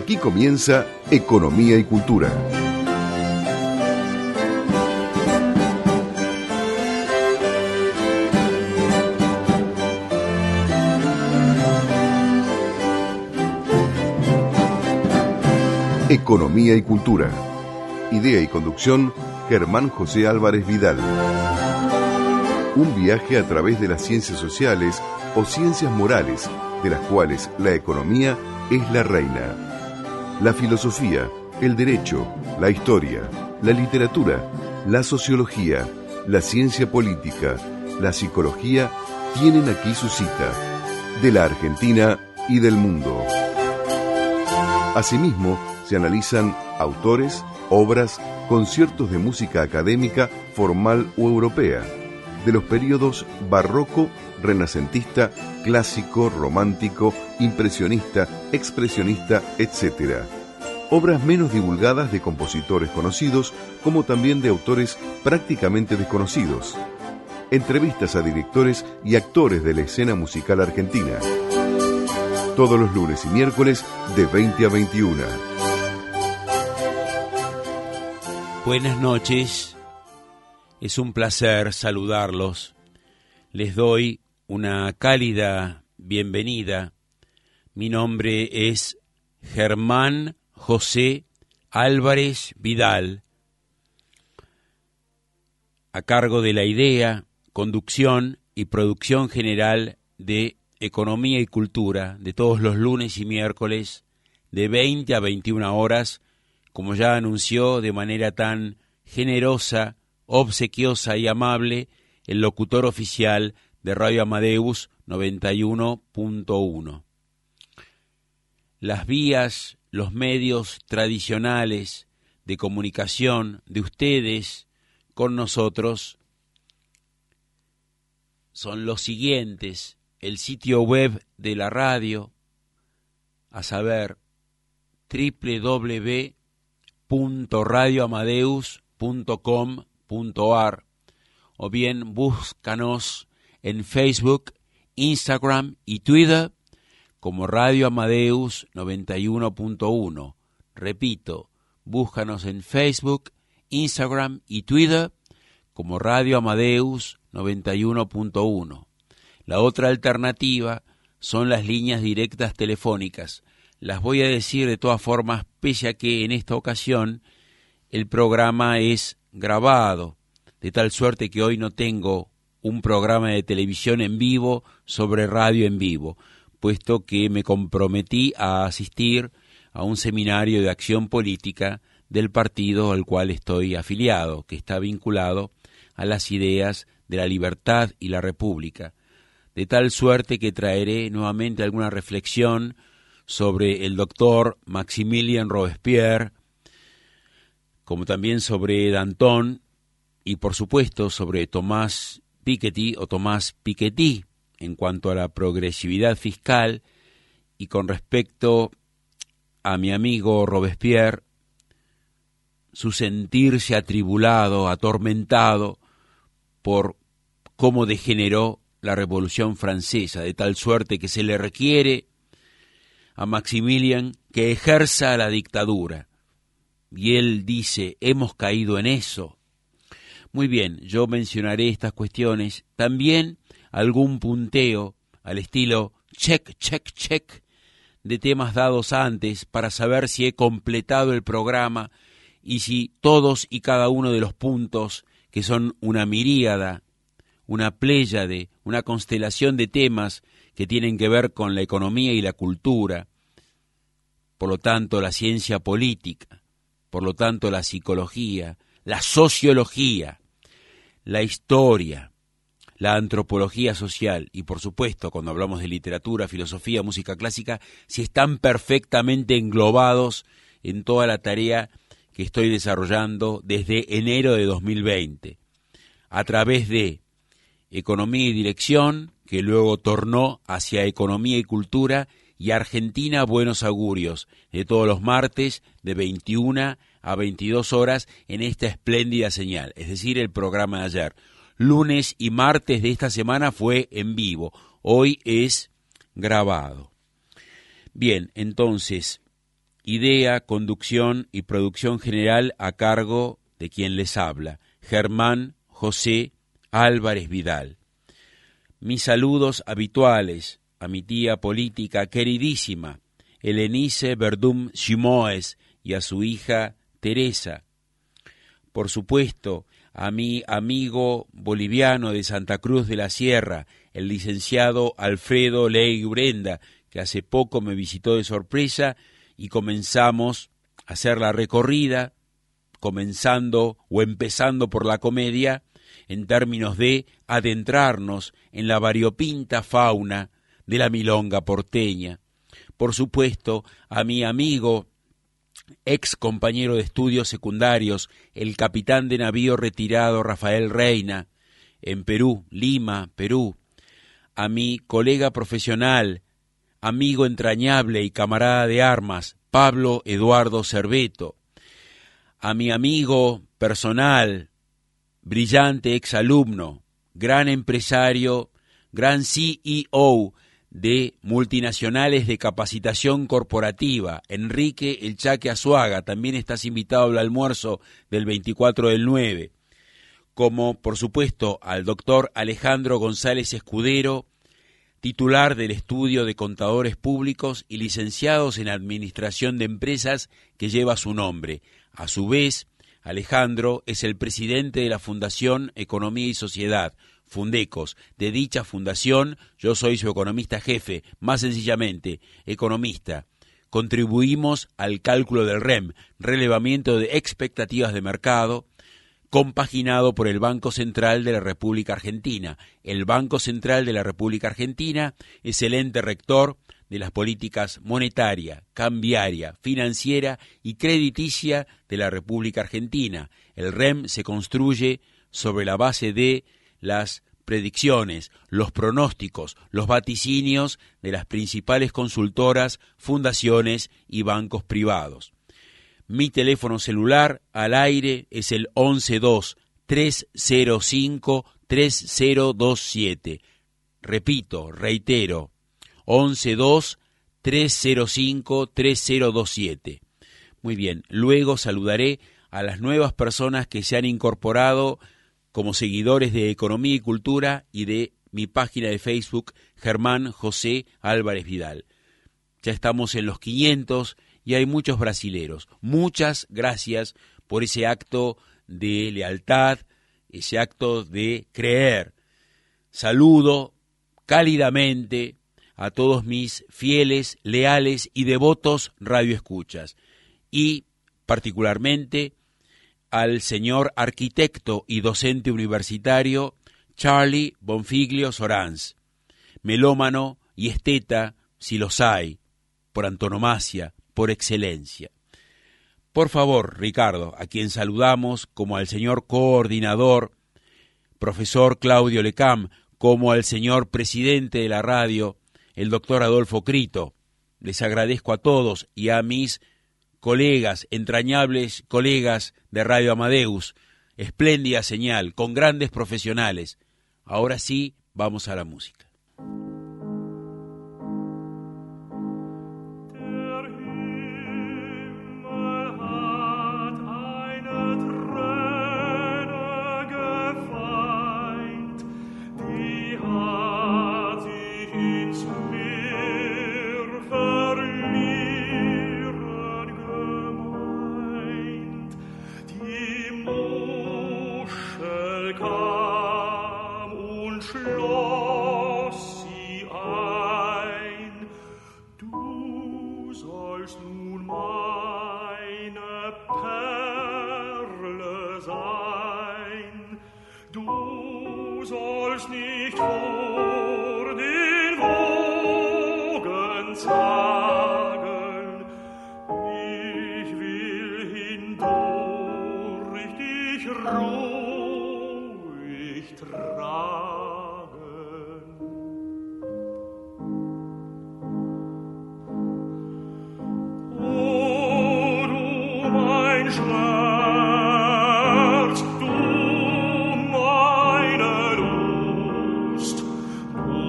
Aquí comienza Economía y Cultura. Economía y Cultura. Idea y conducción, Germán José Álvarez Vidal. Un viaje a través de las ciencias sociales o ciencias morales, de las cuales la economía es la reina. La filosofía, el derecho, la historia, la literatura, la sociología, la ciencia política, la psicología tienen aquí su cita, de la Argentina y del mundo. Asimismo, se analizan autores, obras, conciertos de música académica, formal o europea, de los períodos barroco, renacentista, clásico, romántico, impresionista, expresionista, etc. Obras menos divulgadas de compositores conocidos, como también de autores prácticamente desconocidos. Entrevistas a directores y actores de la escena musical argentina. Todos los lunes y miércoles de 20 a 21. Buenas noches, es un placer saludarlos. Les doy una cálida bienvenida. Mi nombre es Germán José Álvarez Vidal, a cargo de la idea, conducción y producción general de Economía y Cultura, de todos los lunes y miércoles, de 20 a 21 horas, como ya anunció de manera tan generosa, obsequiosa y amable el locutor oficial de Radio Amadeus 91.1. Las vías, los medios tradicionales de comunicación de ustedes con nosotros son los siguientes: el sitio web de la radio, a saber, www.radioamadeus.com.ar, o bien búscanos en Facebook, Instagram y Twitter como Radio Amadeus 91.1. Repito, búscanos en Facebook, Instagram y Twitter como Radio Amadeus 91.1. La otra alternativa son las líneas directas telefónicas. Las voy a decir de todas formas, pese a que en esta ocasión el programa es grabado, de tal suerte que hoy no tengo un programa de televisión en vivo sobre radio en vivo, puesto que me comprometí a asistir a un seminario de acción política del partido al cual estoy afiliado, que está vinculado a las ideas de la libertad y la república, de tal suerte que traeré nuevamente alguna reflexión sobre el doctor Maximilien Robespierre, como también sobre Danton y por supuesto sobre Tomás Piketty o Tomás Piketty en cuanto a la progresividad fiscal, y con respecto a mi amigo Robespierre, su sentirse atribulado, atormentado por cómo degeneró la Revolución Francesa, de tal suerte que se le requiere a Maximilien que ejerza la dictadura. Y él dice, hemos caído en eso. Muy bien, yo mencionaré estas cuestiones, también algún punteo al estilo check, check, check, de temas dados antes para saber si he completado el programa y si todos y cada uno de los puntos, que son una miríada, una pléyade, una constelación de temas que tienen que ver con la economía y la cultura, por lo tanto la ciencia política, por lo tanto la psicología, la sociología, la historia, la antropología social y por supuesto cuando hablamos de literatura, filosofía, música clásica, si están perfectamente englobados en toda la tarea que estoy desarrollando desde enero de 2020, a través de Economía y Dirección, que luego tornó hacia Economía y Cultura, y Argentina Buenos Augurios, de todos los martes de 21 a 22 horas en esta espléndida señal, es decir, el programa de ayer. Lunes y martes de esta semana fue en vivo, hoy es grabado. Bien, entonces, Idea, conducción y producción general a cargo de quien les habla, Germán José Álvarez Vidal. Mis saludos habituales a mi tía política queridísima, Helenice Verdum Simoes, y a su hija Teresa. Por supuesto, a mi amigo boliviano de Santa Cruz de la Sierra, el licenciado Alfredo Ley Urenda, que hace poco me visitó de sorpresa y comenzamos a hacer la recorrida, comenzando o empezando por la comedia, en términos de adentrarnos en la variopinta fauna de la milonga porteña. Por supuesto, a mi amigo, ex compañero de estudios secundarios, el capitán de navío retirado Rafael Reina, en Perú, Lima, Perú, a mi colega profesional, amigo entrañable y camarada de armas, Pablo Eduardo Cerveto, a mi amigo personal, brillante exalumno, gran empresario, gran CEO de multinacionales de capacitación corporativa, Enrique El Chaque Azuaga, también estás invitado al almuerzo del 24/9, como por supuesto al doctor Alejandro González Escudero, titular del Estudio de Contadores Públicos y licenciados en Administración de Empresas que lleva su nombre. A su vez, Alejandro es el presidente de la Fundación Economía y Sociedad, Fundecos. De dicha fundación, yo soy su economista jefe, más sencillamente, economista. Contribuimos al cálculo del REM, relevamiento de expectativas de mercado, compaginado por el Banco Central de la República Argentina. El Banco Central de la República Argentina es el ente rector de las políticas monetaria, cambiaria, financiera y crediticia de la República Argentina. El REM se construye sobre la base de las predicciones, los pronósticos, los vaticinios de las principales consultoras, fundaciones y bancos privados. Mi teléfono celular al aire es el 112-305-3027. Repito, reitero, 112-305-3027. Muy bien, luego saludaré a las nuevas personas que se han incorporado como seguidores de Economía y Cultura y de mi página de Facebook, Germán José Álvarez Vidal. Ya estamos en los 500 y hay muchos brasileros. Muchas gracias por ese acto de lealtad, ese acto de creer. Saludo cálidamente a todos mis fieles, leales y devotos radioescuchas, y particularmente al señor arquitecto y docente universitario Charlie Bonfiglio Sorans, melómano y esteta, si los hay, por antonomasia, por excelencia. Por favor, Ricardo, a quien saludamos, como al señor coordinador, profesor Claudio Lecam, como al señor presidente de la radio, el doctor Adolfo Crito. Les agradezco a todos y a mis colegas, entrañables colegas de Radio Amadeus. Espléndida señal, con grandes profesionales. Ahora sí, vamos a la música.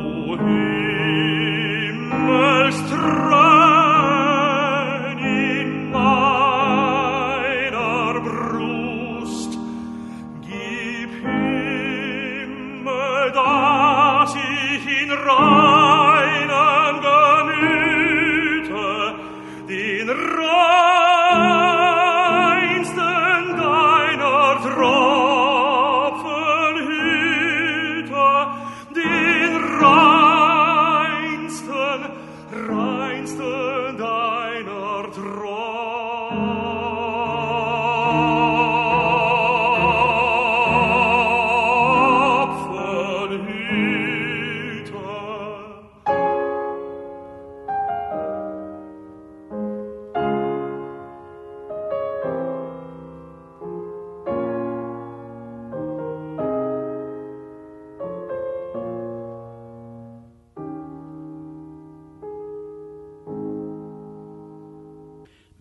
Himmels Tränen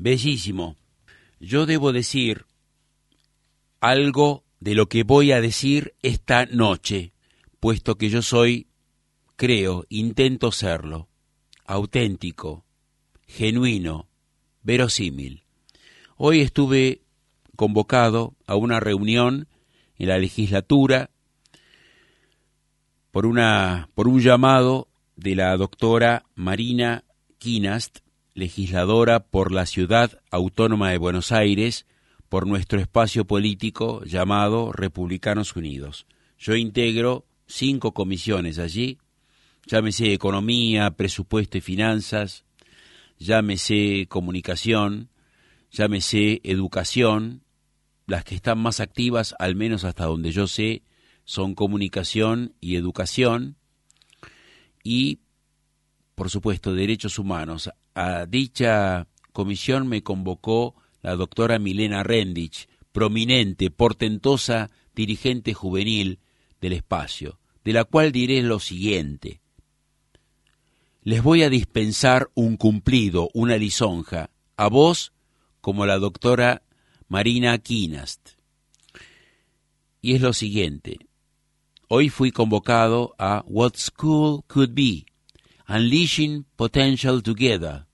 Bellísimo. Yo debo decir algo de lo que voy a decir esta noche, puesto que yo soy, creo, intento serlo, auténtico, genuino, verosímil. Hoy estuve convocado a una reunión en la legislatura por un llamado de la doctora Marina Kinast, legisladora por la Ciudad Autónoma de Buenos Aires, por nuestro espacio político llamado Republicanos Unidos. Yo integro 5 comisiones allí, llámese Economía, Presupuesto y Finanzas, llámese Comunicación, llámese Educación. Las que están más activas, al menos hasta donde yo sé, son Comunicación y Educación, y, por supuesto, Derechos Humanos. A dicha comisión me convocó la doctora Milena Rendich, prominente, portentosa dirigente juvenil del espacio, de la cual diré lo siguiente. Les voy a dispensar un cumplido, una lisonja, a vos como la doctora Marina Kinast. Y es lo siguiente. Hoy fui convocado a What School Could Be, Unleashing Potential Together.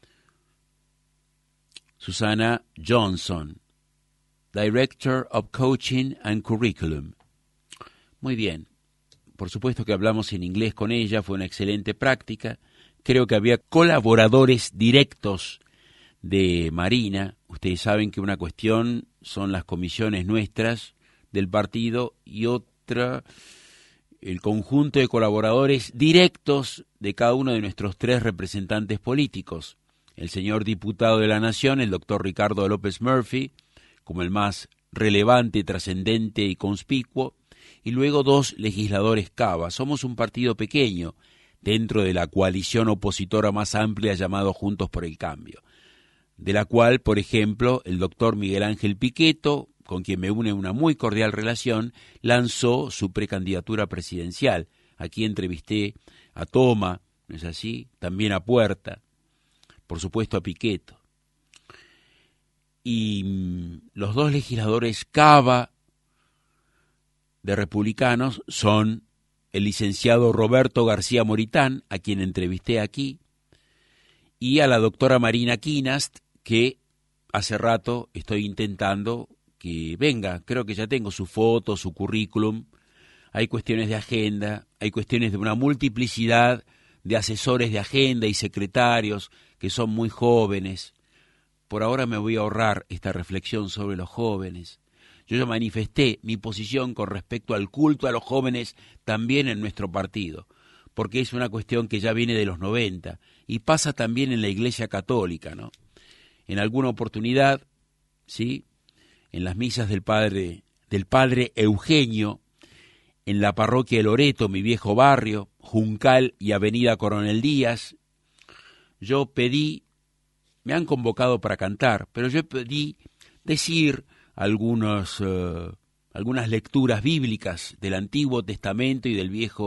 Susana Johnson, Director of Coaching and Curriculum. Muy bien. Por supuesto que hablamos en inglés con ella, fue una excelente práctica. Creo que había colaboradores directos de Marina. Ustedes saben que una cuestión son las comisiones nuestras del partido y otra el conjunto de colaboradores directos de cada uno de nuestros 3 representantes políticos. El señor diputado de la Nación, el doctor Ricardo López Murphy, como el más relevante, trascendente y conspicuo, y luego 2 legisladores Cava. Somos un partido pequeño dentro de la coalición opositora más amplia llamado Juntos por el Cambio, de la cual, por ejemplo, el doctor Miguel Ángel Pichetto, con quien me une una muy cordial relación, lanzó su precandidatura presidencial. Aquí entrevisté a Toma, ¿no es así? También a Puerta, por supuesto a Pichetto. Y los 2 legisladores Cava de Republicanos son el licenciado Roberto García Moritán, a quien entrevisté aquí, y a la doctora Marina Kinast, que hace rato estoy intentando que venga. Creo que ya tengo su foto, su currículum. Hay cuestiones de agenda, hay cuestiones de una multiplicidad de asesores de agenda y secretarios que son muy jóvenes. Por ahora me voy a ahorrar esta reflexión sobre los jóvenes. Yo ya manifesté mi posición con respecto al culto a los jóvenes también en nuestro partido, porque es una cuestión que ya viene de los 90 y pasa también en la Iglesia Católica, ¿no? En alguna oportunidad, ¿sí?, en las misas del padre Eugenio, en la parroquia de Loreto, mi viejo barrio, Juncal y Avenida Coronel Díaz, yo pedí, me han convocado para cantar, pero yo pedí decir algunas lecturas bíblicas del Antiguo Testamento y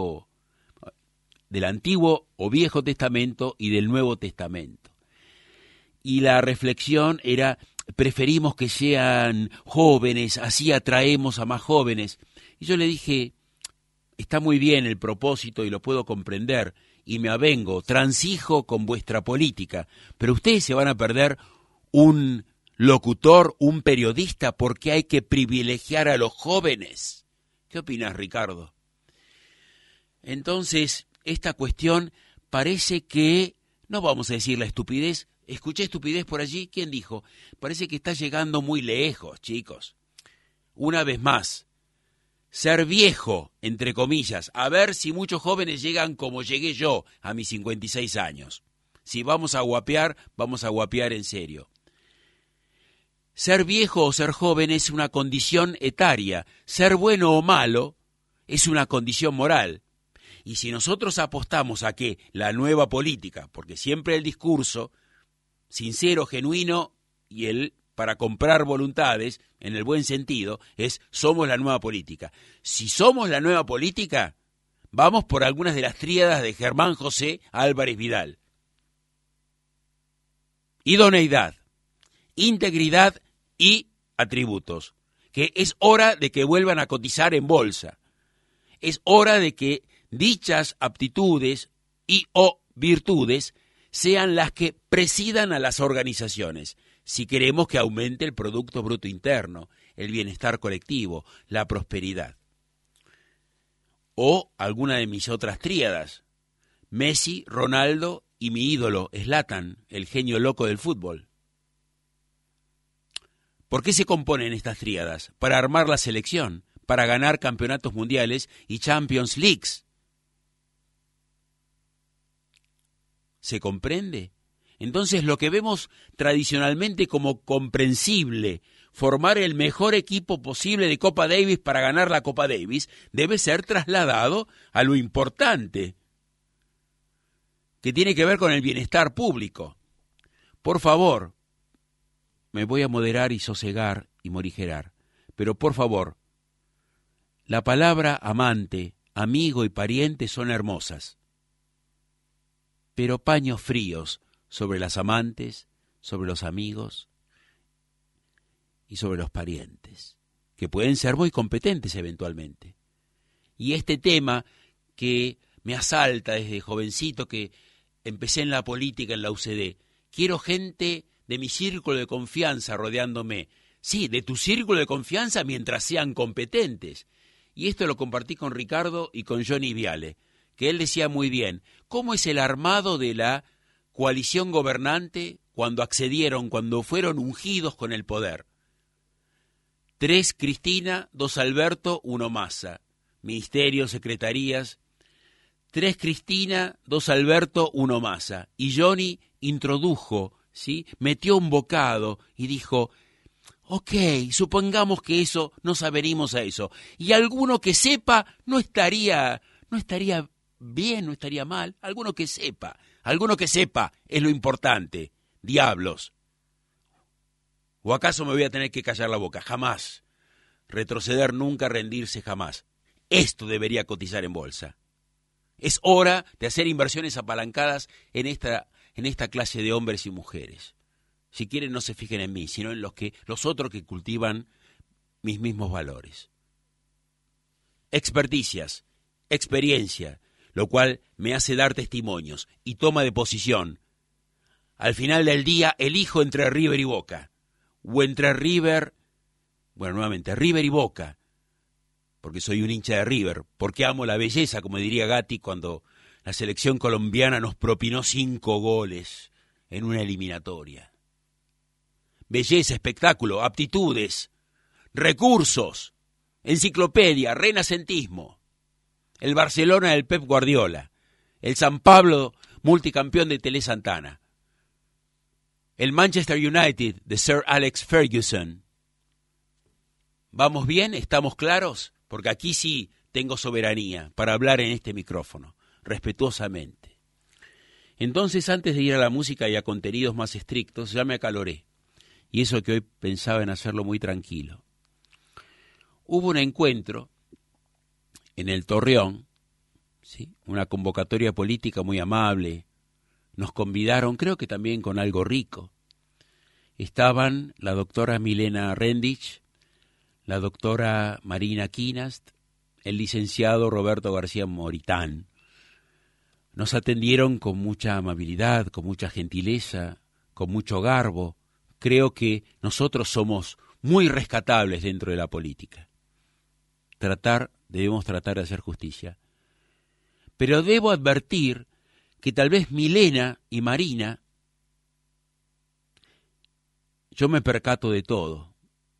del Antiguo o Viejo Testamento y del Nuevo Testamento. Y la reflexión era: preferimos que sean jóvenes, así atraemos a más jóvenes. Y yo le dije, está muy bien el propósito y lo puedo comprender, y me avengo, transijo con vuestra política, pero ustedes se van a perder un locutor, un periodista, porque hay que privilegiar a los jóvenes. ¿Qué opinas, Ricardo? Entonces, esta cuestión parece que, no vamos a decir la estupidez, escuché estupidez por allí, ¿quién dijo? Parece que está llegando muy lejos, chicos. Una vez más, ser viejo, entre comillas, a ver si muchos jóvenes llegan como llegué yo a mis 56 años. Si vamos a guapear en serio. Ser viejo o ser joven es una condición etaria, ser bueno o malo es una condición moral. Y si nosotros apostamos a que la nueva política, porque siempre el discurso sincero, genuino y el para comprar voluntades, en el buen sentido, es somos la nueva política. Si somos la nueva política, vamos por algunas de las tríadas de Germán José Álvarez Vidal. Idoneidad, integridad y atributos, que es hora de que vuelvan a cotizar en bolsa. Es hora de que dichas aptitudes y o virtudes sean las que presidan a las organizaciones, si queremos que aumente el Producto Bruto Interno, el bienestar colectivo, la prosperidad. O alguna de mis otras tríadas, Messi, Ronaldo y mi ídolo, Zlatan, el genio loco del fútbol. ¿Por qué se componen estas tríadas? Para armar la selección, para ganar campeonatos mundiales y Champions Leagues. ¿Se comprende? Entonces lo que vemos tradicionalmente como comprensible, formar el mejor equipo posible de Copa Davis para ganar la Copa Davis, debe ser trasladado a lo importante, que tiene que ver con el bienestar público. Por favor, me voy a moderar y sosegar y morigerar, pero por favor, la palabra amante, amigo y pariente son hermosas, pero paños fríos sobre las amantes, sobre los amigos y sobre los parientes, que pueden ser muy competentes eventualmente. Y este tema que me asalta desde jovencito, que empecé en la política en la UCD, quiero gente de mi círculo de confianza rodeándome. Sí, de tu círculo de confianza mientras sean competentes. Y esto lo compartí con Ricardo y con Johnny Viale, que él decía muy bien, ¿cómo es el armado de la coalición gobernante cuando accedieron, cuando fueron ungidos con el poder? 3 Cristina, 2 Alberto, 1 Massa. Ministerios, secretarías. 3 Cristina, 2 Alberto, 1 Massa. Y Johnny introdujo, ¿sí? Metió un bocado y dijo, ok, supongamos que eso, nos adherimos a eso. Y alguno que sepa no estaría bien, no estaría mal. Alguno que sepa es lo importante. Diablos. ¿O acaso me voy a tener que callar la boca? Jamás. Retroceder nunca, rendirse jamás. Esto debería cotizar en bolsa. Es hora de hacer inversiones apalancadas en esta clase de hombres y mujeres. Si quieren, no se fijen en mí, sino en los otros que cultivan mis mismos valores. Experticias, experiencia, lo cual me hace dar testimonios y toma de posición. Al final del día, elijo entre River y Boca. O entre River y Boca, porque soy un hincha de River, porque amo la belleza, como diría Gatti, cuando la selección colombiana nos propinó 5 goles en una eliminatoria. Belleza, espectáculo, aptitudes, recursos, enciclopedia, renacentismo, el Barcelona del Pep Guardiola, el San Pablo multicampeón de Tele Santana, el Manchester United de Sir Alex Ferguson. ¿Vamos bien? ¿Estamos claros? Porque aquí sí tengo soberanía para hablar en este micrófono, respetuosamente. Entonces, antes de ir a la música y a contenidos más estrictos, ya me acaloré. Y eso que hoy pensaba en hacerlo muy tranquilo. Hubo un encuentro en el Torreón, ¿sí? Una convocatoria política muy amable. Nos convidaron, creo que también con algo rico. Estaban la doctora Milena Rendich, la doctora Marina Kinast, el licenciado Roberto García Moritán. Nos atendieron con mucha amabilidad, con mucha gentileza, con mucho garbo. Creo que nosotros somos muy rescatables dentro de la política. Debemos tratar de hacer justicia. Pero debo advertir que tal vez Milena y Marina, yo me percato de todo,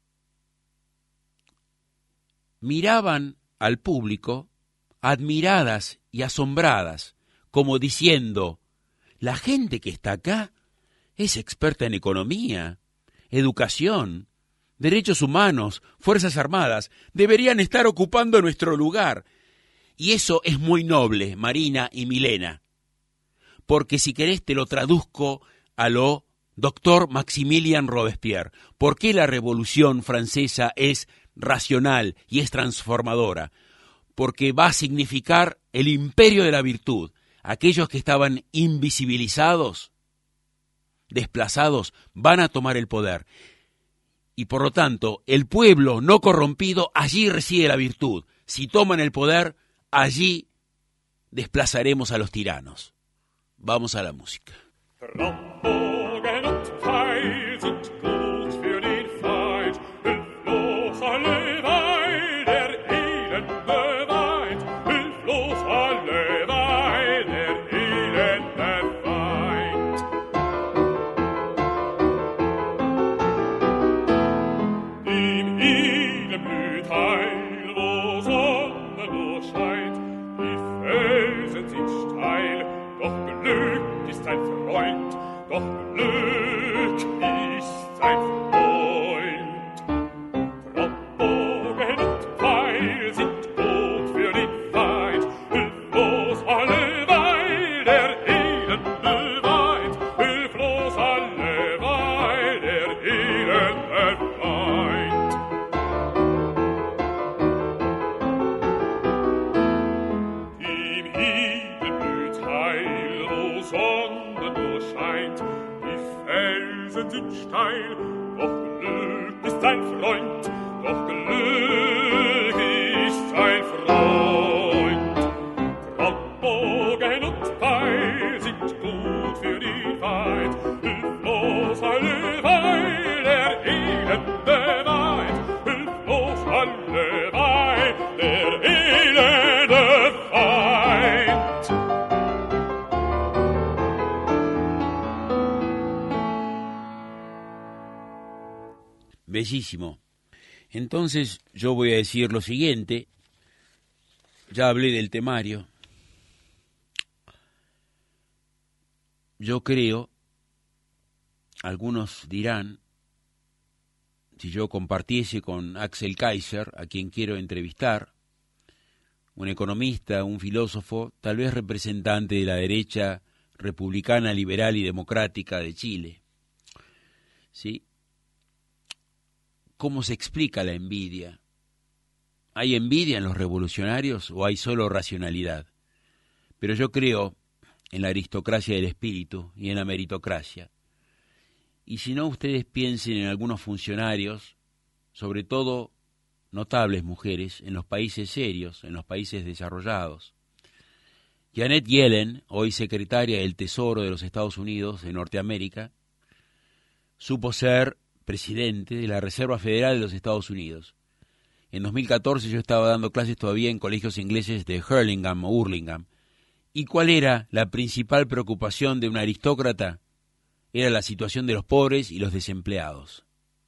miraban al público admiradas y asombradas, como diciendo, la gente que está acá es experta en economía, educación, derechos humanos, fuerzas armadas, deberían estar ocupando nuestro lugar. Y eso es muy noble, Marina y Milena, porque si querés te lo traduzco a lo doctor Maximilien Robespierre. ¿Por qué la Revolución Francesa es racional y es transformadora? Porque va a significar el imperio de la virtud. Aquellos que estaban invisibilizados desplazados van a tomar el poder. Y por lo tanto, el pueblo no corrompido, allí reside la virtud. Si toman el poder, allí desplazaremos a los tiranos. Vamos a la música. Bellísimo. Entonces yo voy a decir lo siguiente. Ya hablé del temario. Yo creo, algunos dirán, si yo compartiese con Axel Kaiser, a quien quiero entrevistar, un economista, un filósofo, tal vez representante de la derecha republicana, liberal y democrática de Chile, ¿sí? ¿Cómo se explica la envidia? ¿Hay envidia en los revolucionarios o hay solo racionalidad? Pero yo creo en la aristocracia del espíritu y en la meritocracia. Y si no, ustedes piensen en algunos funcionarios, sobre todo notables mujeres, en los países serios, en los países desarrollados. Janet Yellen, hoy secretaria del Tesoro de los Estados Unidos de Norteamérica, supo ser presidente de la Reserva Federal de los Estados Unidos. En 2014 yo estaba dando clases todavía en colegios ingleses de Hurlingham o Hurlingham. ¿Y cuál era la principal preocupación de un aristócrata? Era la situación de los pobres y los desempleados.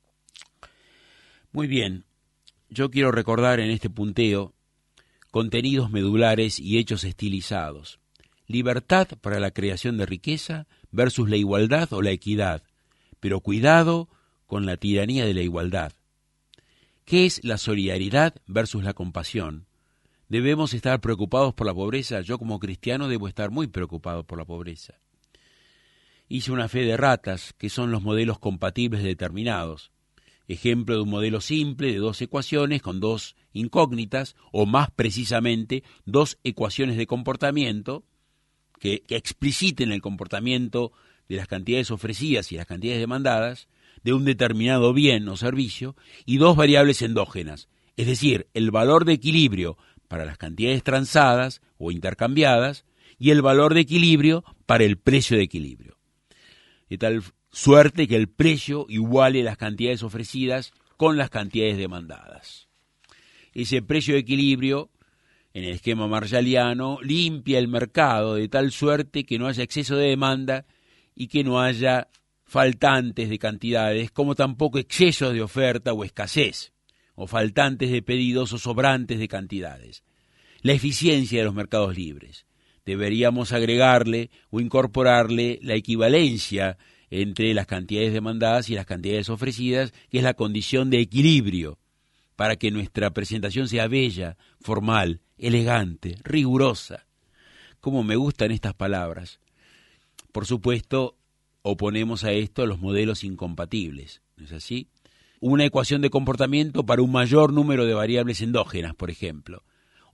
Muy bien, yo quiero recordar en este punteo contenidos medulares y hechos estilizados. Libertad para la creación de riqueza versus la igualdad o la equidad, pero cuidado con la tiranía de la igualdad. ¿Qué es la solidaridad versus la compasión? ¿Debemos estar preocupados por la pobreza? Yo como cristiano debo estar muy preocupado por la pobreza. Hice una fe de ratas, que son los modelos compatibles determinados. Ejemplo de un modelo simple de dos ecuaciones con dos incógnitas, o más precisamente, dos ecuaciones de comportamiento que expliciten el comportamiento de las cantidades ofrecidas y las cantidades demandadas de un determinado bien o servicio, y dos variables endógenas, es decir, el valor de equilibrio para las cantidades transadas o intercambiadas y el valor de equilibrio para el precio de equilibrio. De tal suerte que el precio iguale las cantidades ofrecidas con las cantidades demandadas. Ese precio de equilibrio, en el esquema marshalliano, limpia el mercado de tal suerte que no haya exceso de demanda y que no haya faltantes de cantidades, como tampoco exceso de oferta o escasez, o faltantes de pedidos o sobrantes de cantidades. La eficiencia de los mercados libres. Deberíamos agregarle o incorporarle la equivalencia entre las cantidades demandadas y las cantidades ofrecidas, que es la condición de equilibrio, para que nuestra presentación sea bella, formal, elegante, rigurosa. Cómo me gustan estas palabras. Por supuesto, oponemos a esto los modelos incompatibles, ¿no es así? Una ecuación de comportamiento para un mayor número de variables endógenas, por ejemplo,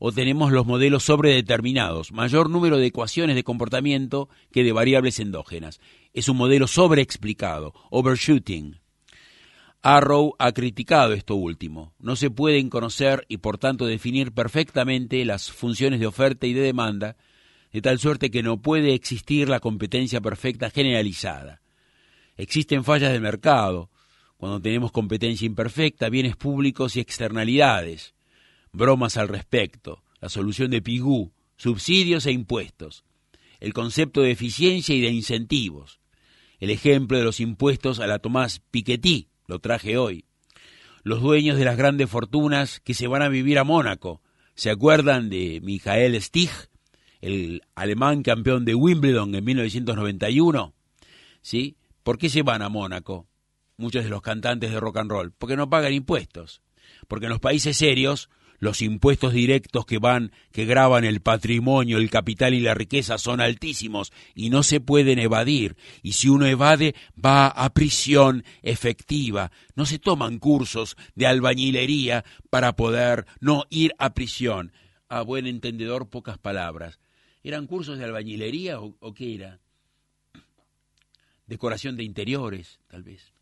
o tenemos los modelos sobredeterminados, mayor número de ecuaciones de comportamiento que de variables endógenas. Es un modelo sobreexplicado, overshooting. Arrow ha criticado esto último. No se pueden conocer y por tanto definir perfectamente las funciones de oferta y de demanda, de tal suerte que no puede existir la competencia perfecta generalizada. Existen fallas del mercado, cuando tenemos competencia imperfecta, bienes públicos y externalidades, bromas al respecto, la solución de Pigou, subsidios e impuestos, el concepto de eficiencia y de incentivos, el ejemplo de los impuestos a la Tomás Piketty, lo traje hoy. Los dueños de las grandes fortunas que se van a vivir a Mónaco. ¿Se acuerdan de Michael Stich, el alemán campeón de Wimbledon en 1991? ¿Sí? ¿Por qué se van a Mónaco muchos de los cantantes de rock and roll? Porque no pagan impuestos. Porque en los países serios los impuestos directos que gravan el patrimonio, el capital y la riqueza son altísimos y no se pueden evadir. Y si uno evade, va a prisión efectiva. No se toman cursos de albañilería para poder no ir a prisión. A buen entendedor, pocas palabras. ¿Eran cursos de albañilería o qué era? Decoración de interiores, tal vez.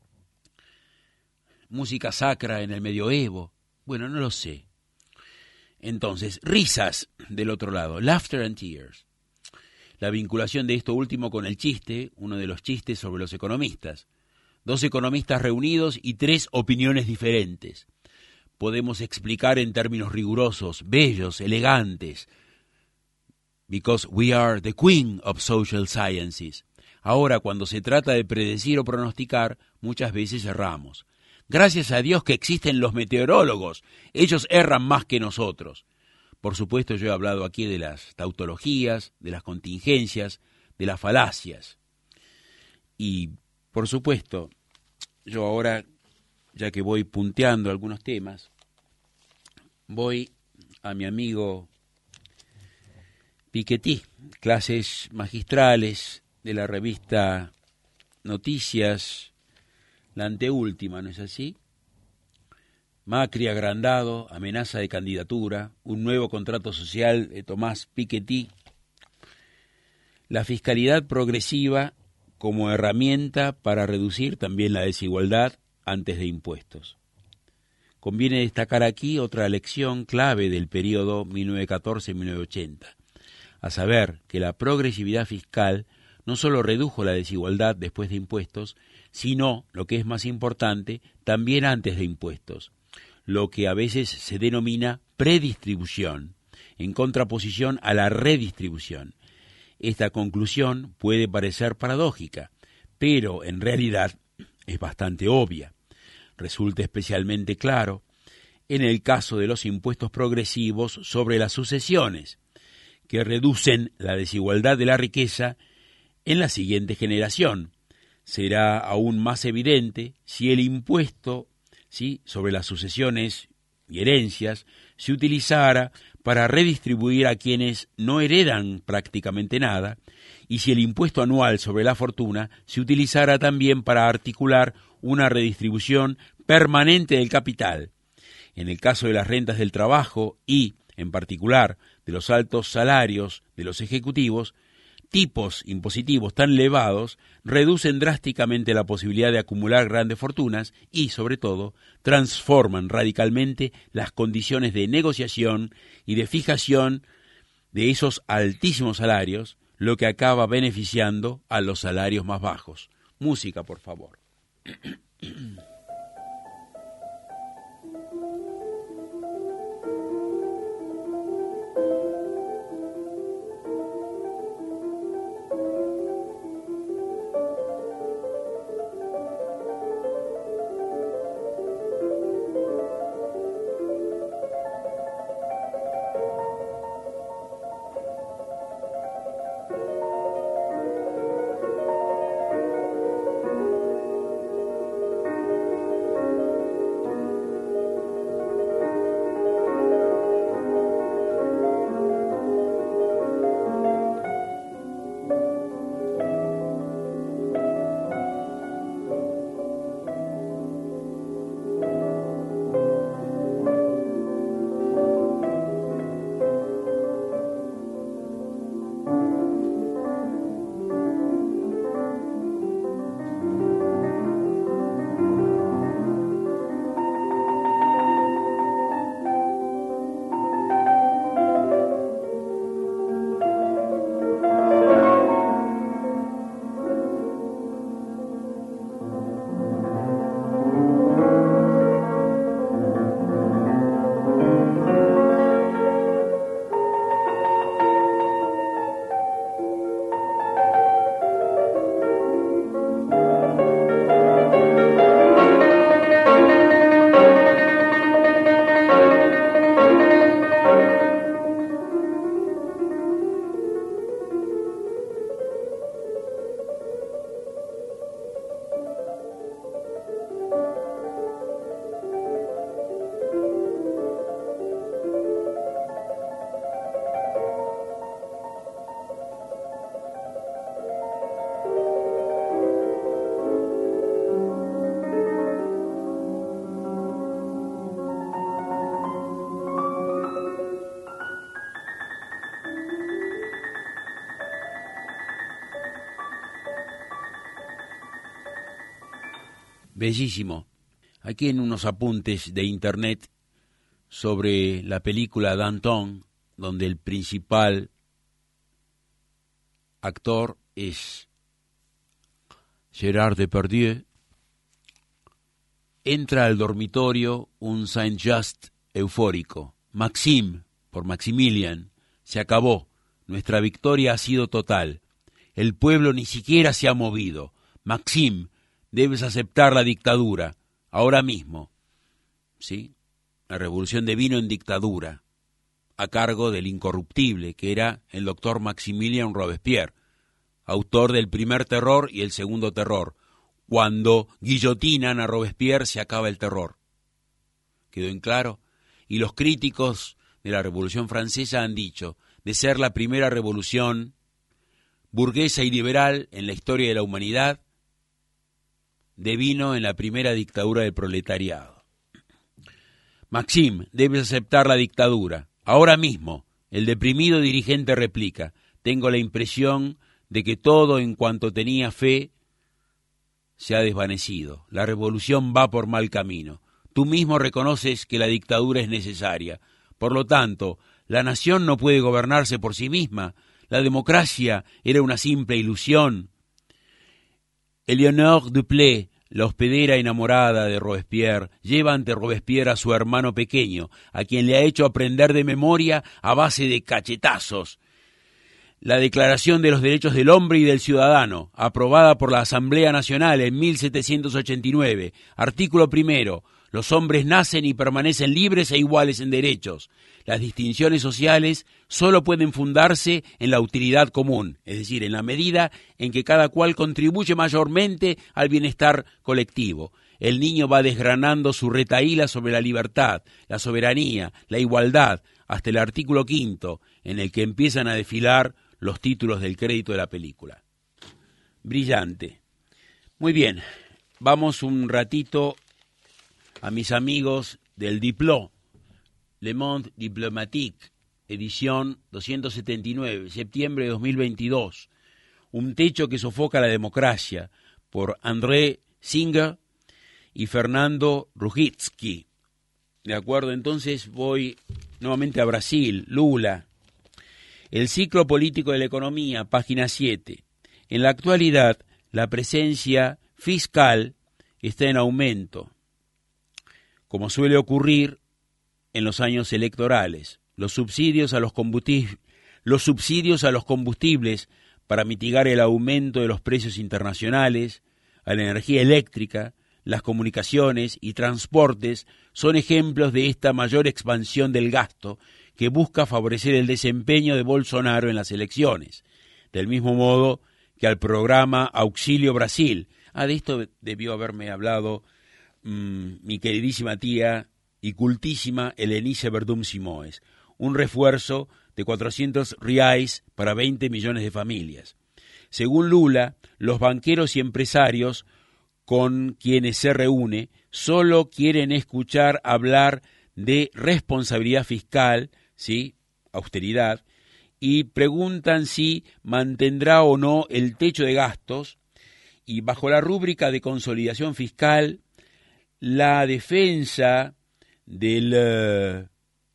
Música sacra en el medioevo. Bueno, no lo sé. Entonces, risas del otro lado, laughter and tears. La vinculación de esto último con el chiste, uno de los chistes sobre los economistas. 2 economistas reunidos y 3 opiniones diferentes. Podemos explicar en términos rigurosos, bellos, elegantes. Because we are the queen of social sciences. Ahora, cuando se trata de predecir o pronosticar, muchas veces erramos. Gracias a Dios que existen los meteorólogos. Ellos erran más que nosotros. Por supuesto, yo he hablado aquí de las tautologías, de las contingencias, de las falacias. Y, por supuesto, yo ahora, ya que voy punteando algunos temas, voy a mi amigo Piketty, clases magistrales de la revista Noticias, la anteúltima, ¿no es así? Macri agrandado, amenaza de candidatura, un nuevo contrato social de Tomás Piketty, la fiscalidad progresiva como herramienta para reducir también la desigualdad antes de impuestos. Conviene destacar aquí otra lección clave del periodo 1914-1980, a saber que la progresividad fiscal no solo redujo la desigualdad después de impuestos, sino, lo que es más importante, también antes de impuestos, lo que a veces se denomina predistribución, en contraposición a la redistribución. Esta conclusión puede parecer paradójica, pero en realidad es bastante obvia. Resulta especialmente claro en el caso de los impuestos progresivos sobre las sucesiones, que reducen la desigualdad de la riqueza en la siguiente generación. Será aún más evidente si el impuesto sobre las sucesiones y herencias se utilizara para redistribuir a quienes no heredan prácticamente nada, y si el impuesto anual sobre la fortuna se utilizara también para articular una redistribución permanente del capital. En el caso de las rentas del trabajo y, en particular, de los altos salarios de los ejecutivos, tipos impositivos tan elevados reducen drásticamente la posibilidad de acumular grandes fortunas y, sobre todo, transforman radicalmente las condiciones de negociación y de fijación de esos altísimos salarios, lo que acaba beneficiando a los salarios más bajos. Música, por favor. bellísimo. Aquí en unos apuntes de internet sobre la película Danton, donde el principal actor es Gérard Depardieu, entra al dormitorio un Saint-Just eufórico. Maxime, por Maximilian, se acabó. Nuestra victoria ha sido total. El pueblo ni siquiera se ha movido. Maxime, debes aceptar la dictadura, ahora mismo. ¿Sí? La revolución devino en dictadura, a cargo del incorruptible, que era el doctor Maximilien Robespierre, autor del primer terror y el segundo terror. Cuando guillotinan a Robespierre se acaba el terror. ¿Quedó en claro? Y los críticos de la Revolución Francesa han dicho, de ser la primera revolución burguesa y liberal en la historia de la humanidad, devino en la primera dictadura del proletariado. Maxime, debes aceptar la dictadura. Ahora mismo, el deprimido dirigente replica, tengo la impresión de que todo en cuanto tenía fe se ha desvanecido. La revolución va por mal camino. Tú mismo reconoces que la dictadura es necesaria. Por lo tanto, la nación no puede gobernarse por sí misma. La democracia era una simple ilusión. Éléonore Duplay, la hospedera enamorada de Robespierre, lleva ante Robespierre a su hermano pequeño, a quien le ha hecho aprender de memoria a base de cachetazos la Declaración de los Derechos del Hombre y del Ciudadano, aprobada por la Asamblea Nacional en 1789. Artículo primero. Los hombres nacen y permanecen libres e iguales en derechos. Las distinciones sociales solo pueden fundarse en la utilidad común, es decir, en la medida en que cada cual contribuye mayormente al bienestar colectivo. El niño va desgranando su retahíla sobre la libertad, la soberanía, la igualdad, hasta el artículo 5, en el que empiezan a desfilar los títulos del crédito de la película. Brillante. Muy bien, vamos un ratito a mis amigos del Diplô, Le Monde Diplomatique, edición 279, septiembre de 2022. Un techo que sofoca la democracia, por André Singer y Fernando Rugitsky. De acuerdo, entonces voy nuevamente a Brasil, Lula. El ciclo político de la economía, página 7. En la actualidad, la presencia fiscal está en aumento, como suele ocurrir en los años electorales. Los subsidios a los combustibles para mitigar el aumento de los precios internacionales, a la energía eléctrica, las comunicaciones y transportes son ejemplos de esta mayor expansión del gasto que busca favorecer el desempeño de Bolsonaro en las elecciones, del mismo modo que al programa Auxilio Brasil. De esto debió haberme hablado mi queridísima tía y cultísima Helenice Verdum Simoes, un refuerzo de 400 reais para 20 millones de familias. Según Lula, los banqueros y empresarios con quienes se reúne solo quieren escuchar hablar de responsabilidad fiscal, ¿sí?, austeridad, y preguntan si mantendrá o no el techo de gastos, y bajo la rúbrica de consolidación fiscal, la defensa del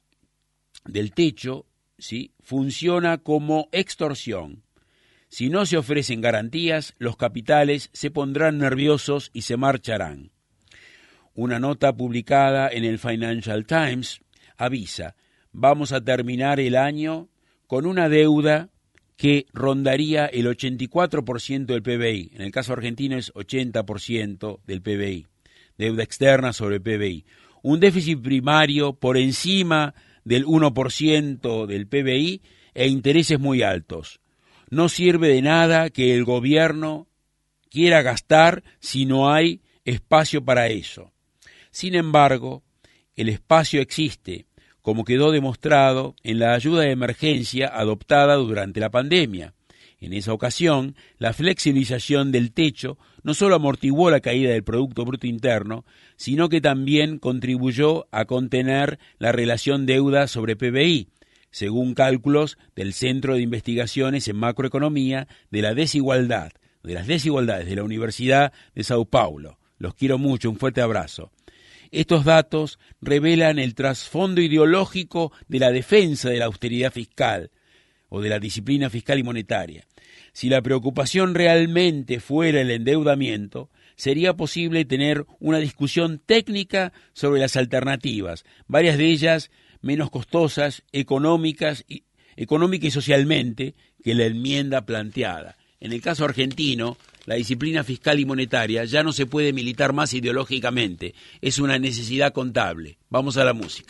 techo, ¿sí?, funciona como extorsión. Si no se ofrecen garantías, los capitales se pondrán nerviosos y se marcharán. Una nota publicada en el Financial Times avisa: vamos a terminar el año con una deuda que rondaría el 84% del PBI. En el caso argentino es 80% del PBI. Deuda externa sobre el PBI. Un déficit primario por encima del 1% del PBI e intereses muy altos. No sirve de nada que el gobierno quiera gastar si no hay espacio para eso. Sin embargo, el espacio existe, como quedó demostrado en la ayuda de emergencia adoptada durante la pandemia. En esa ocasión, la flexibilización del techo no solo amortiguó la caída del Producto Bruto Interno, sino que también contribuyó a contener la relación deuda sobre PBI, según cálculos del Centro de Investigaciones en Macroeconomía de las Desigualdades de la Universidad de Sao Paulo, Los quiero mucho, un fuerte abrazo. Estos datos revelan el trasfondo ideológico de la defensa de la austeridad fiscal o de la disciplina fiscal y monetaria. Si la preocupación realmente fuera el endeudamiento, sería posible tener una discusión técnica sobre las alternativas, varias de ellas menos costosas, económica y socialmente, que la enmienda planteada. En el caso argentino, la disciplina fiscal y monetaria ya no se puede militar más ideológicamente, es una necesidad contable. Vamos a la música.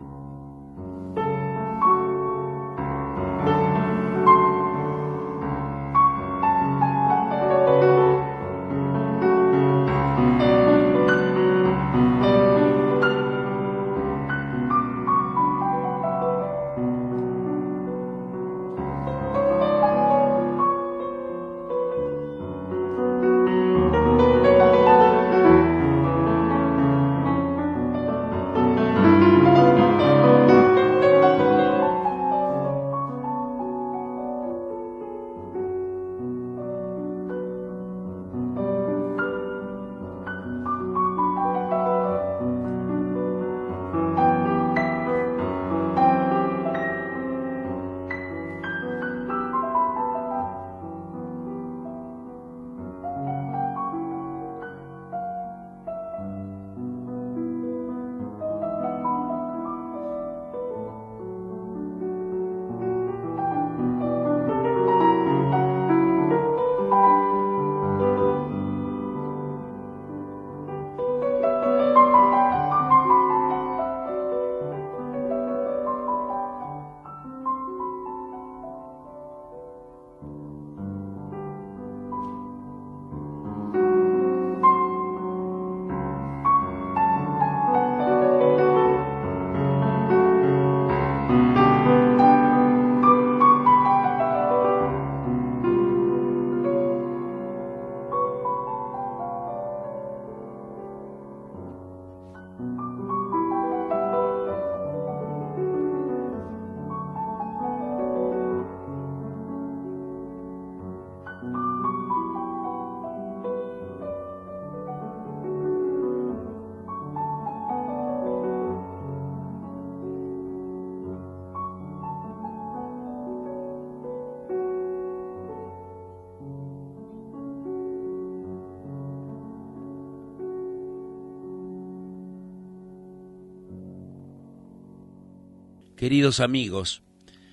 Queridos amigos,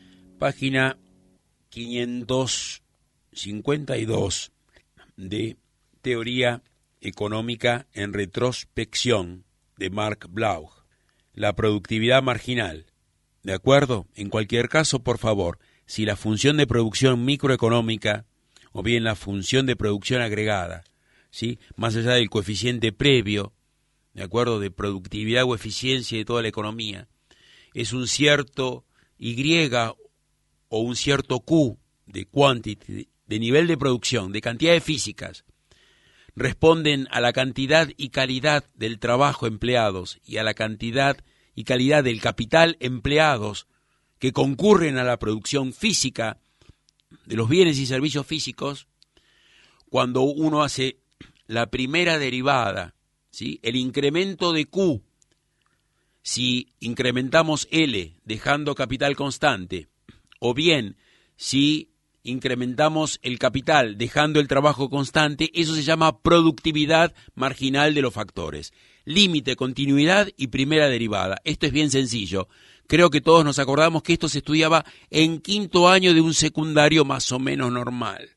página 552 de Teoría Económica en Retrospección de Mark Bloch. La productividad marginal. ¿De acuerdo? En cualquier caso, por favor, si la función de producción microeconómica o bien la función de producción agregada, ¿sí?, más allá del coeficiente previo, ¿de acuerdo?, de productividad o eficiencia de toda la economía, es un cierto Y o un cierto Q de quantity, de nivel de producción, de cantidades físicas, responden a la cantidad y calidad del trabajo empleados y a la cantidad y calidad del capital empleados que concurren a la producción física de los bienes y servicios físicos. Cuando uno hace la primera derivada, ¿sí?, el incremento de Q, si incrementamos L dejando capital constante, o bien si incrementamos el capital dejando el trabajo constante, eso se llama productividad marginal de los factores. Límite, continuidad y primera derivada. Esto es bien sencillo. Creo que todos nos acordamos que esto se estudiaba en quinto año de un secundario más o menos normal.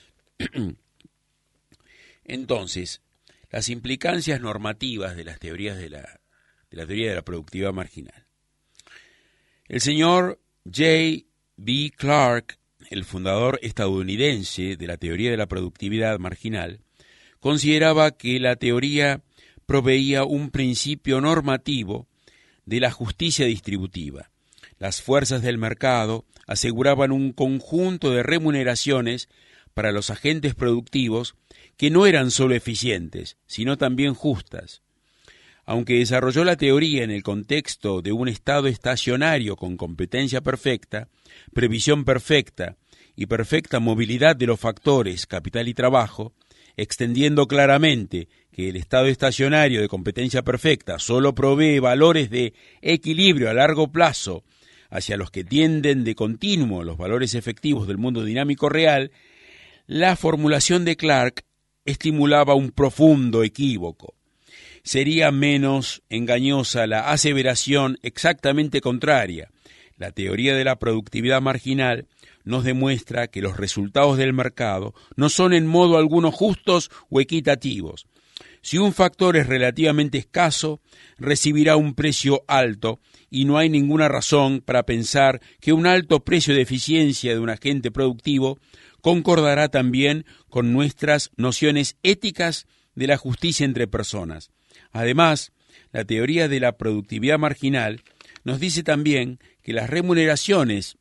Entonces, las implicancias normativas de las teorías de la teoría de la productividad marginal. El señor J. B. Clark, el fundador estadounidense de la teoría de la productividad marginal, consideraba que la teoría proveía un principio normativo de la justicia distributiva. Las fuerzas del mercado aseguraban un conjunto de remuneraciones para los agentes productivos que no eran solo eficientes, sino también justas. Aunque desarrolló la teoría en el contexto de un estado estacionario con competencia perfecta, previsión perfecta y perfecta movilidad de los factores capital y trabajo, extendiendo claramente que el estado estacionario de competencia perfecta solo provee valores de equilibrio a largo plazo hacia los que tienden de continuo los valores efectivos del mundo dinámico real, la formulación de Clark estimulaba un profundo equívoco. Sería menos engañosa la aseveración exactamente contraria. La teoría de la productividad marginal nos demuestra que los resultados del mercado no son en modo alguno justos o equitativos. Si un factor es relativamente escaso, recibirá un precio alto y no hay ninguna razón para pensar que un alto precio de eficiencia de un agente productivo concordará también con nuestras nociones éticas de la justicia entre personas. Además, la teoría de la productividad marginal nos dice también que las remuneraciones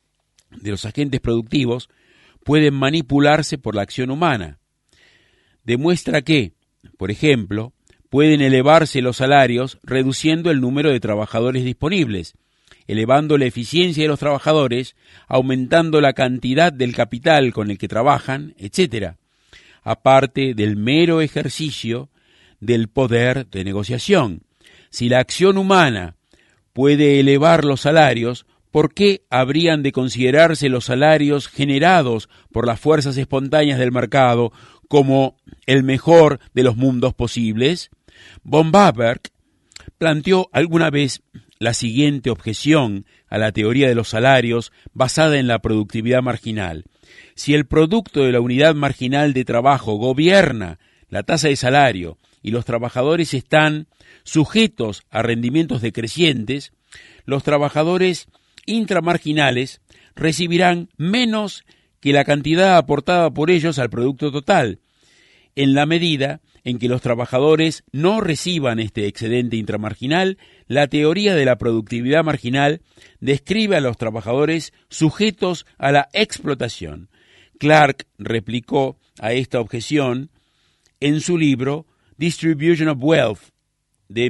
de los agentes productivos pueden manipularse por la acción humana. Demuestra que, por ejemplo, pueden elevarse los salarios reduciendo el número de trabajadores disponibles, elevando la eficiencia de los trabajadores, aumentando la cantidad del capital con el que trabajan, etc., aparte del mero ejercicio del poder de negociación. Si la acción humana puede elevar los salarios, ¿por qué habrían de considerarse los salarios generados por las fuerzas espontáneas del mercado como el mejor de los mundos posibles? Von Haberk planteó alguna vez la siguiente objeción a la teoría de los salarios basada en la productividad marginal. Si el producto de la unidad marginal de trabajo gobierna la tasa de salario y los trabajadores están sujetos a rendimientos decrecientes, los trabajadores intramarginales recibirán menos que la cantidad aportada por ellos al producto total, en la medida en que los trabajadores no reciban este excedente intramarginal. La teoría de la productividad marginal describe a los trabajadores sujetos a la explotación. Clark replicó a esta objeción en su libro Distribution of Wealth de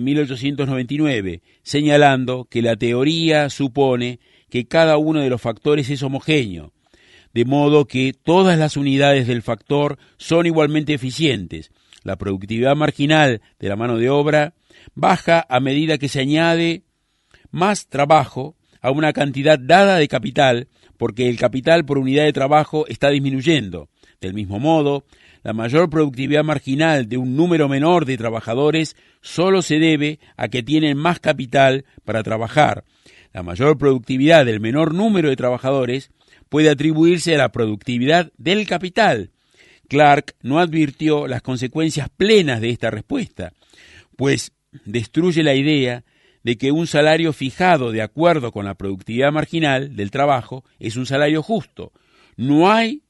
1899, señalando que la teoría supone que cada uno de los factores es homogéneo, de modo que todas las unidades del factor son igualmente eficientes. La productividad marginal de la mano de obra baja a medida que se añade más trabajo a una cantidad dada de capital, porque el capital por unidad de trabajo está disminuyendo. Del mismo modo, la mayor productividad marginal de un número menor de trabajadores solo se debe a que tienen más capital para trabajar. La mayor productividad del menor número de trabajadores puede atribuirse a la productividad del capital. Clark no advirtió las consecuencias plenas de esta respuesta, pues destruye la idea de que un salario fijado de acuerdo con la productividad marginal del trabajo es un salario justo. No hay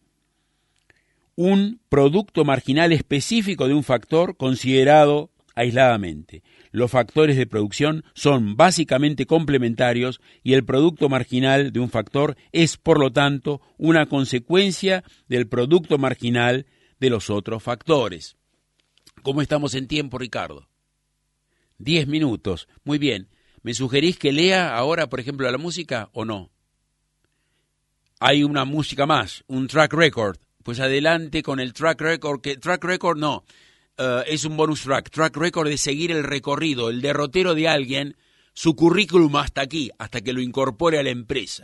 un producto marginal específico de un factor considerado aisladamente. Los factores de producción son básicamente complementarios y el producto marginal de un factor es, por lo tanto, una consecuencia del producto marginal de los otros factores. ¿Cómo estamos en tiempo, Ricardo? 10 minutos. Muy bien. ¿Me sugerís que lea ahora, por ejemplo, la música o no? Hay una música más, un track record. Pues adelante con el track record, que track record no, es un bonus track. Track record de seguir el recorrido, el derrotero de alguien, su currículum hasta aquí, hasta que lo incorpore a la empresa.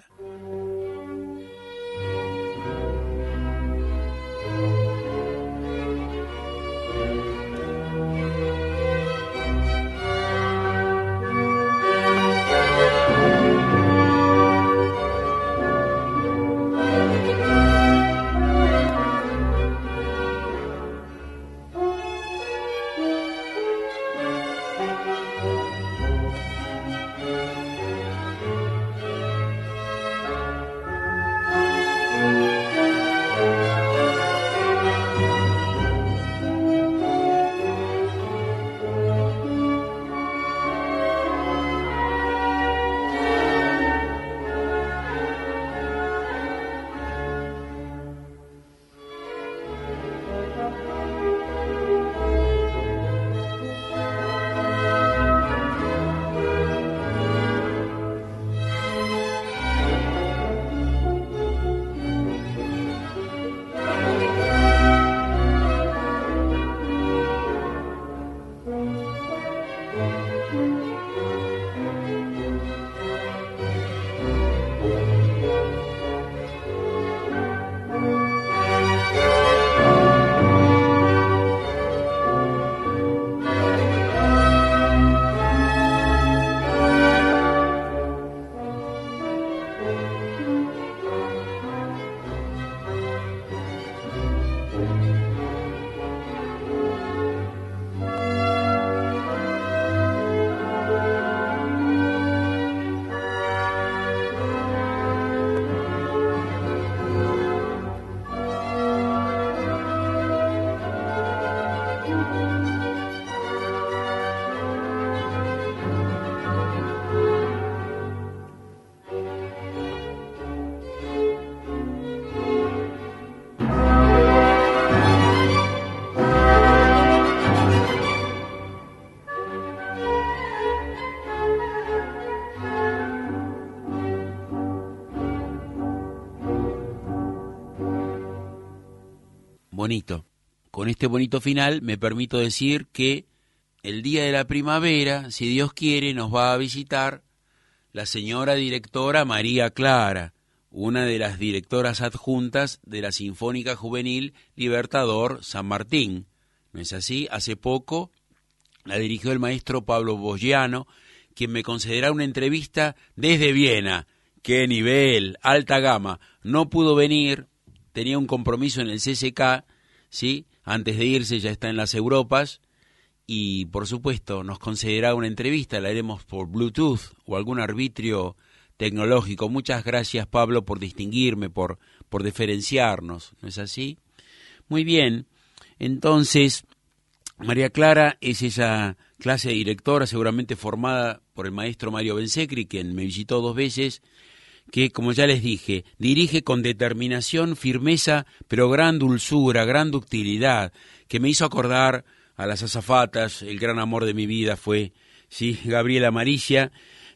Bonito. Con este bonito final me permito decir que el día de la primavera, si Dios quiere, nos va a visitar la señora directora María Clara, una de las directoras adjuntas de la Sinfónica Juvenil Libertador San Martín. ¿No es así? Hace poco la dirigió el maestro Pablo Boggiano, quien me concederá una entrevista desde Viena. ¡Qué nivel! Alta gama. No pudo venir, tenía un compromiso en el CCK, ¿sí? Antes de irse ya está en las Europas, y por supuesto nos concederá una entrevista, la haremos por Bluetooth o algún arbitrio tecnológico. Muchas gracias, Pablo, por distinguirme, por diferenciarnos, ¿no es así? Muy bien, entonces María Clara es esa clase de directora seguramente formada por el maestro Mario Bensecri, quien me visitó 2 veces, que, como ya les dije, dirige con determinación, firmeza, pero gran dulzura, gran ductilidad, que me hizo acordar a las azafatas. El gran amor de mi vida fue, sí, Gabriela Maricia,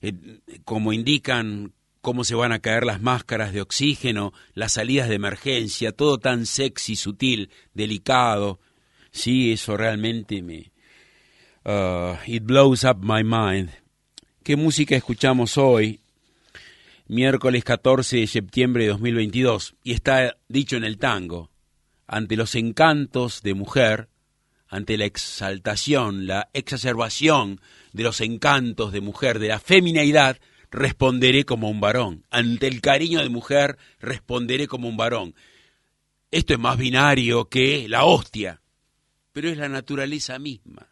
como indican cómo se van a caer las máscaras de oxígeno, las salidas de emergencia, todo tan sexy, sutil, delicado. Sí, eso realmente me... it blows up my mind. ¿Qué música escuchamos hoy? Miércoles 14 de septiembre de 2022, y está dicho en el tango: ante los encantos de mujer, ante la exaltación, la exacerbación de los encantos de mujer, de la femineidad, responderé como un varón. Ante el cariño de mujer, responderé como un varón. Esto es más binario que la hostia, pero es la naturaleza misma.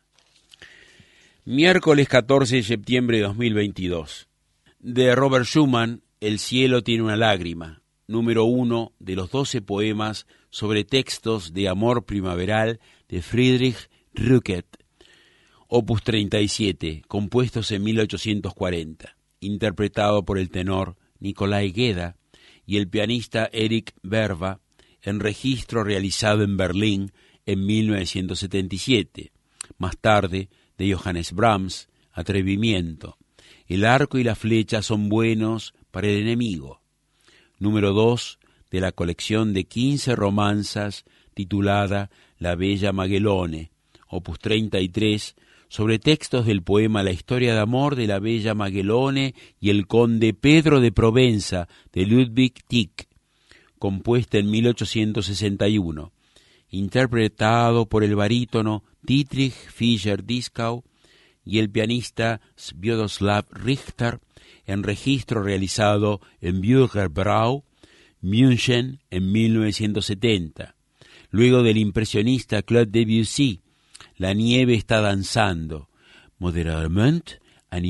Miércoles 14 de septiembre de 2022. De Robert Schumann, El cielo tiene una lágrima, número 1 de los 12 poemas sobre textos de amor primaveral de Friedrich Rückert, opus 37, compuestos en 1840, interpretado por el tenor Nikolai Geda y el pianista Erich Berva, en registro realizado en Berlín en 1977. Más tarde, de Johannes Brahms, Atrevimiento. El arco y la flecha son buenos para el enemigo. Número 2 de la colección de 15 romanzas titulada La Bella Maguelone, opus 33, sobre textos del poema La historia de amor de la Bella Maguelone y el conde Pedro de Provenza de Ludwig Tieck, compuesta en 1861, interpretado por el barítono Dietrich Fischer-Dieskau y el pianista Sviatoslav Richter, en registro realizado en Bürgerbrau, München, en 1970. Luego del impresionista Claude Debussy, La nieve está danzando, moderadamente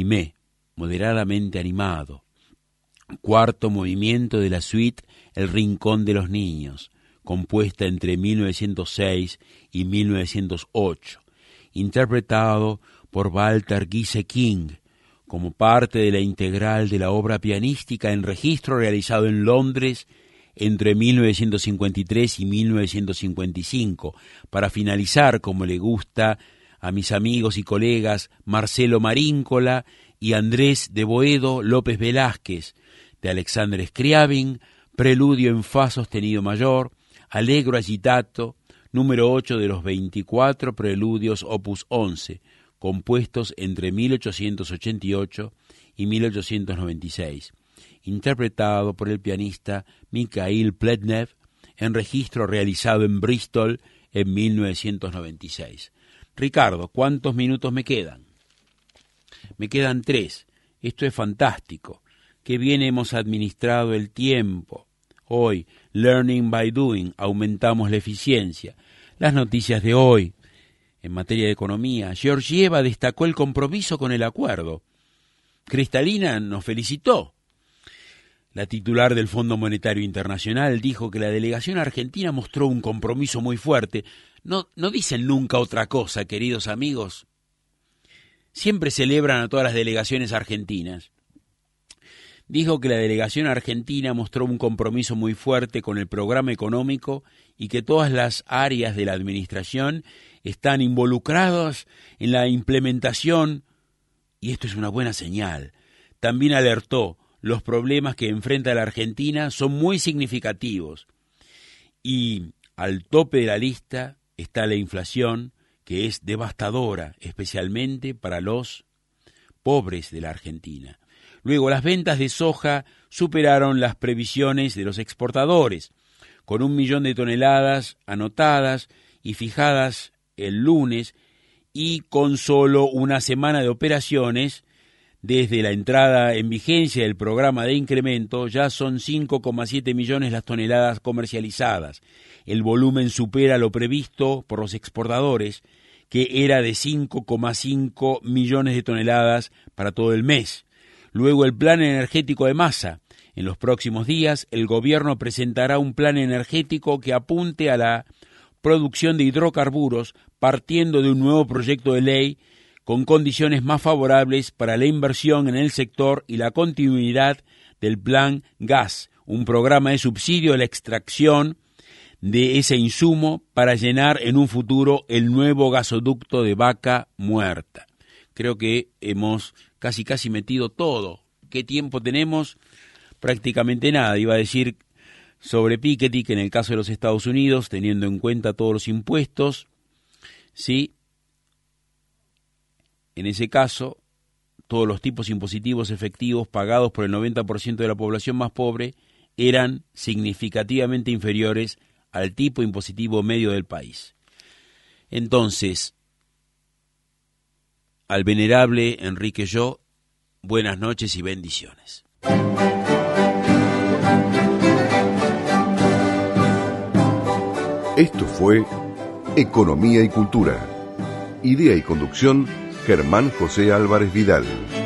animado. Cuarto movimiento de la suite El rincón de los niños, compuesta entre 1906 y 1908, interpretado por Walter Gieseking, como parte de la integral de la obra pianística en registro realizado en Londres entre 1953 y 1955, para finalizar, como le gusta a mis amigos y colegas Marcelo Maríncola y Andrés de Boedo López Velázquez, de Alexander Scriabin, preludio en fa sostenido mayor, Allegro agitato, número 8 de los 24 preludios opus 11, compuestos entre 1888 y 1896, interpretado por el pianista Mikhail Pletnev en registro realizado en Bristol en 1996. Ricardo, ¿cuántos minutos me quedan? Me quedan 3. Esto es fantástico. Qué bien hemos administrado el tiempo. Hoy, Learning by Doing, aumentamos la eficiencia. Las noticias de hoy. En materia de economía, Georgieva destacó el compromiso con el acuerdo. Kristalina nos felicitó. La titular del Fondo Monetario Internacional dijo que la delegación argentina mostró un compromiso muy fuerte. No dicen nunca otra cosa, queridos amigos. Siempre celebran a todas las delegaciones argentinas. Dijo que la delegación argentina mostró un compromiso muy fuerte con el programa económico y que todas las áreas de la administración están involucradas en la implementación, y esto es una buena señal. También alertó: los problemas que enfrenta la Argentina son muy significativos y al tope de la lista está la inflación, que es devastadora, especialmente para los pobres de la Argentina. Luego, las ventas de soja superaron las previsiones de los exportadores, con 1 millón de toneladas anotadas y fijadas el lunes, y con solo una semana de operaciones. Desde la entrada en vigencia del programa de incremento, ya son 5,7 millones las toneladas comercializadas. El volumen supera lo previsto por los exportadores, que era de 5,5 millones de toneladas para todo el mes. Luego, el plan energético de Massa. En los próximos días, el gobierno presentará un plan energético que apunte a la producción de hidrocarburos, partiendo de un nuevo proyecto de ley con condiciones más favorables para la inversión en el sector y la continuidad del Plan Gas, un programa de subsidio a la extracción de ese insumo para llenar en un futuro el nuevo gasoducto de Vaca Muerta. Creo que hemos casi metido todo. ¿Qué tiempo tenemos? Prácticamente nada. Iba a decir sobre Piketty que en el caso de los Estados Unidos, teniendo en cuenta todos los impuestos, sí, en ese caso, todos los tipos impositivos efectivos pagados por el 90% de la población más pobre eran significativamente inferiores al tipo impositivo medio del país. Entonces, al venerable Enrique Yo, buenas noches y bendiciones. Esto fue Economía y Cultura. Idea y conducción, Germán José Álvarez Vidal.